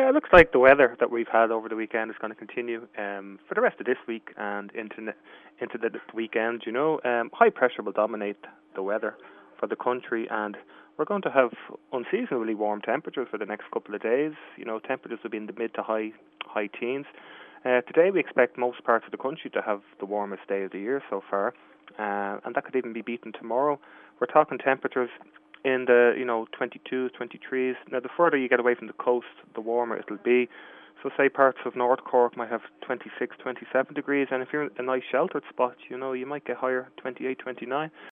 Yeah, it looks like the weather that we've had over the weekend is going to continue for the rest of this week and into the weekend. High pressure will dominate the weather for the country, and we're going to have unseasonably warm temperatures for the next couple of days. Temperatures will be in the mid to high teens. Today we expect most parts of the country to have the warmest day of the year so far, and that could even be beaten tomorrow. We're talking temperatures in the 22s, 23s. Now, the further you get away from the coast, the warmer it'll be. So, say parts of North Cork might have 26, 27 degrees, and if you're in a nice sheltered spot, you might get higher, 28, 29.